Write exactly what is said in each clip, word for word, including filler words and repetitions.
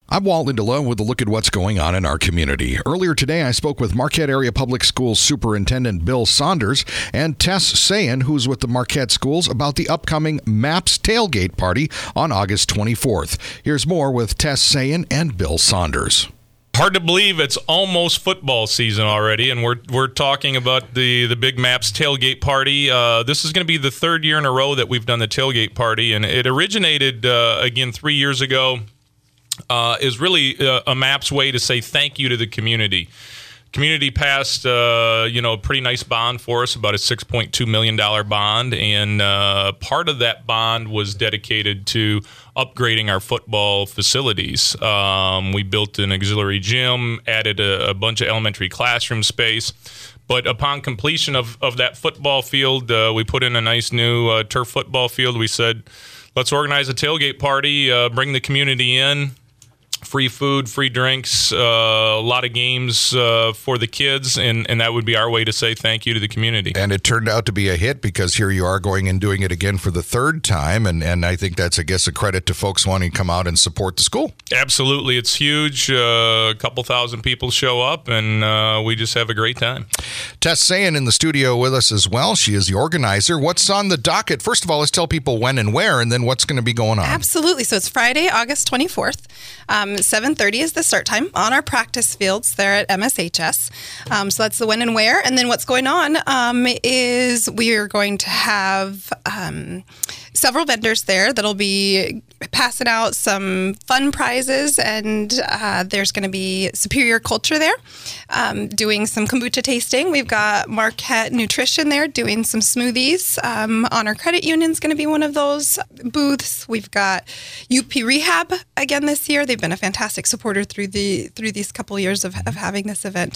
I'm Walt Lindelof with a look at what's going on in our community. Earlier today, I spoke with Marquette Area Public Schools Superintendent Bill Saunders and Tess Sayin, who's with the Marquette Schools, about the upcoming MAPS Tailgate Party on August twenty-fourth. Here's more with Tess Sayin and Bill Saunders. Hard to believe it's almost football season already, and we're we're talking about the, the big MAPS tailgate party. Uh, this is going to be the third year in a row that we've done the tailgate party, and it originated, uh, again, three years ago. Uh, is really uh, a MAPS way to say thank you to the community. Community passed, uh, you know, a pretty nice bond for us, about a six point two million dollars bond, and uh, part of that bond was dedicated to upgrading our football facilities. Um, we built an auxiliary gym, added a, a bunch of elementary classroom space, but upon completion of, of that football field, uh, we put in a nice new uh, turf football field. We said, let's organize a tailgate party, uh, bring the community in. Free food, free drinks, uh, a lot of games uh, for the kids, and, and that would be our way to say thank you to the community. And it turned out to be a hit because here you are going and doing it again for the third time, and, and I think that's, I guess, a credit to folks wanting to come out and support the school. Absolutely. It's huge. Uh, a couple thousand people show up, and uh, we just have a great time. Tess Sayin in the studio with us as well. She is the organizer. What's on the docket? First of all, let's tell people when and where, and then what's going to be going on. Absolutely. So it's Friday, August twenty-fourth. Um, seven thirty is the start time on our practice fields there at M S H S. Um, so that's the when and where. And then what's going on um, is we are going to have um, several vendors there that'll be passing out some fun prizes, and uh, there's going to be Superior Culture there um, doing some kombucha tasting. We've got Marquette Nutrition there doing some smoothies. Um, Honor Credit Union is going to be one of those booths. We've got U P Rehab again this year. They've been a fantastic supporter through the through these couple years of, of having this event.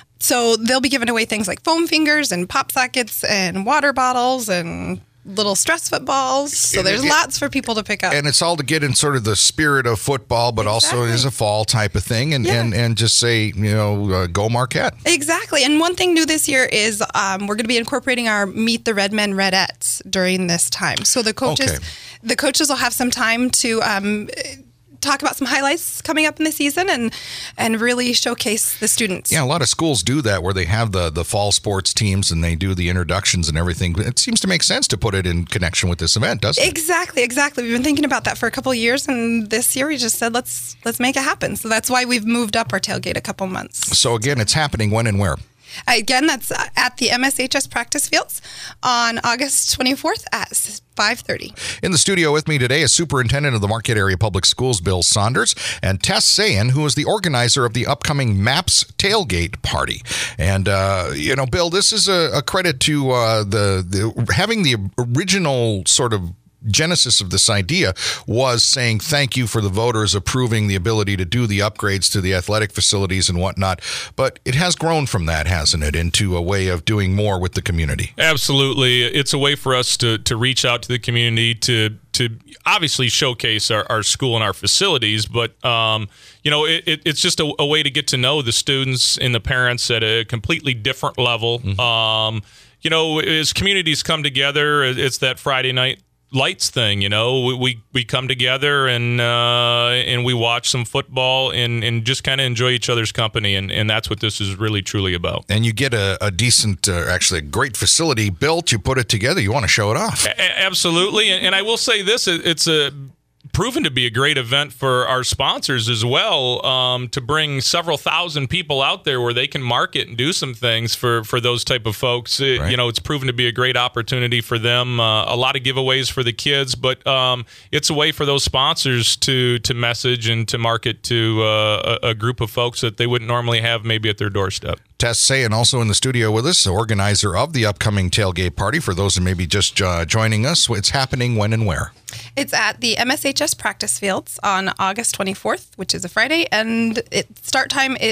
So they'll be giving away things like foam fingers and pop sockets and water bottles and little stress footballs. So there's lots for people to pick up. And it's all to get in sort of the spirit of football, but exactly. also is a fall type of thing, and, yeah. and, and just say, you know, uh, go Marquette. Exactly. And one thing new this year is um, we're going to be incorporating our Meet the Red Men Redettes during this time. So the coaches, okay. the coaches will have some time to um, talk about some highlights coming up in the season and and really showcase the students. Yeah, a lot of schools do that where they have the, the fall sports teams and they do the introductions and everything. It seems to make sense to put it in connection with this event, doesn't it? Exactly, exactly. We've been thinking about that for a couple of years, and this year we just said, let's let's make it happen. So that's why we've moved up our tailgate a couple months. So again, it's happening when and where? Again, that's at the M S H S practice fields on August twenty-fourth at five thirty. In the studio with me today is Superintendent of the Marquette Area Public Schools, Bill Saunders, and Tess Sayin, who is the organizer of the upcoming MAPS Tailgate Party. And, uh, you know, Bill, this is a, a credit to uh, the, the having the original sort of genesis of this idea was saying thank you for the voters approving the ability to do the upgrades to the athletic facilities and whatnot. But it has grown from that, hasn't it, into a way of doing more with the community? Absolutely. It's a way for us to, to reach out to the community, to to obviously showcase our, our school and our facilities, but um, you know, it, it, it's just a, a way to get to know the students and the parents at a completely different level. Mm-hmm. Um, you know, as communities come together, it's that Friday night lights thing, you know, we we, we come together and uh, and we watch some football and, and just kind of enjoy each other's company, and, and that's what this is really truly about. And you get a, a decent, uh, actually a great facility built, you put it together, you want to show it off. A- absolutely, and, and I will say this, it, it's a proven to be a great event for our sponsors as well, um, to bring several thousand people out there where they can market and do some things for, for those type of folks. It, right. You know, it's proven to be a great opportunity for them. Uh, a lot of giveaways for the kids, but um, it's a way for those sponsors to to message and to market to uh, a, a group of folks that they wouldn't normally have maybe at their doorstep. Tess Sayin also in the studio with us, organizer of the upcoming tailgate party. For those who may be just uh, joining us, it's happening when and where? It's at the M S H S practice fields on August twenty-fourth, which is a Friday, and it, start time is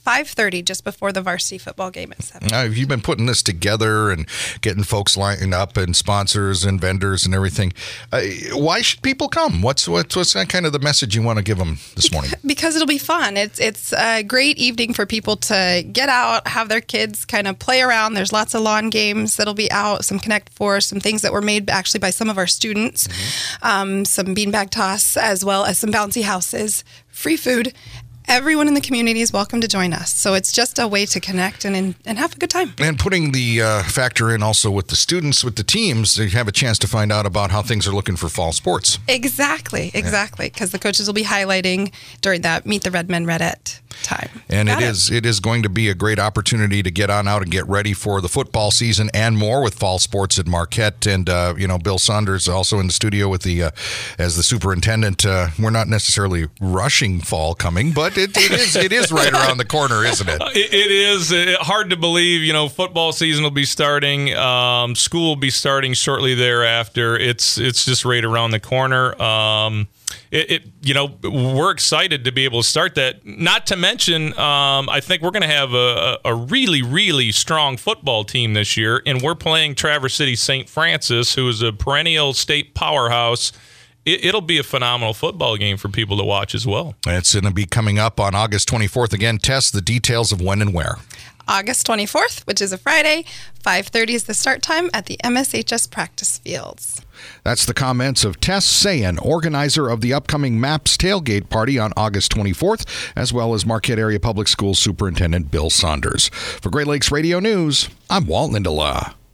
five thirty, just before the varsity football game at seven. Uh, you've been putting this together and getting folks lining up and sponsors and vendors and everything. Uh, why should people come? What's what's what's that kind of the message you want to give them this morning? Because it'll be fun. It's it's a great evening for people to get out, have their kids kind of play around. There's lots of lawn games that'll be out, some Connect Four, some things that were made actually by some of our students, mm-hmm. um, some beanbag toss, as well as some bouncy houses, free food. Everyone in the community is welcome to join us. So it's just a way to connect and and have a good time. And putting the uh, factor in also with the students, with the teams, you have a chance to find out about how things are looking for fall sports. Exactly, exactly. Because yeah. the coaches will be highlighting during that Meet the Red Men Redette time. And Got it it. is it is going to be a great opportunity to get on out and get ready for the football season and more with fall sports at Marquette. And, uh, you know, Bill Saunders also in the studio with the uh, as the superintendent. Uh, we're not necessarily rushing fall coming, but It, it is it is right around the corner, isn't it? It, it is it, hard to believe. You know, football season will be starting. Um, school will be starting shortly thereafter. It's it's just right around the corner. Um, it, it you know we're excited to be able to start that. Not to mention, um, I think we're going to have a, a really really strong football team this year, and we're playing Traverse City Saint Francis, who is a perennial state powerhouse. It'll be a phenomenal football game for people to watch as well. It's going to be coming up on August twenty-fourth. Again, Tess, the details of when and where. August twenty-fourth, which is a Friday, five thirty is the start time at the M S H S practice fields. That's the comments of Tess Sayen, organizer of the upcoming MAPS tailgate party on August twenty-fourth, as well as Marquette Area Public Schools Superintendent Bill Saunders. For Great Lakes Radio News, I'm Walt Lindela.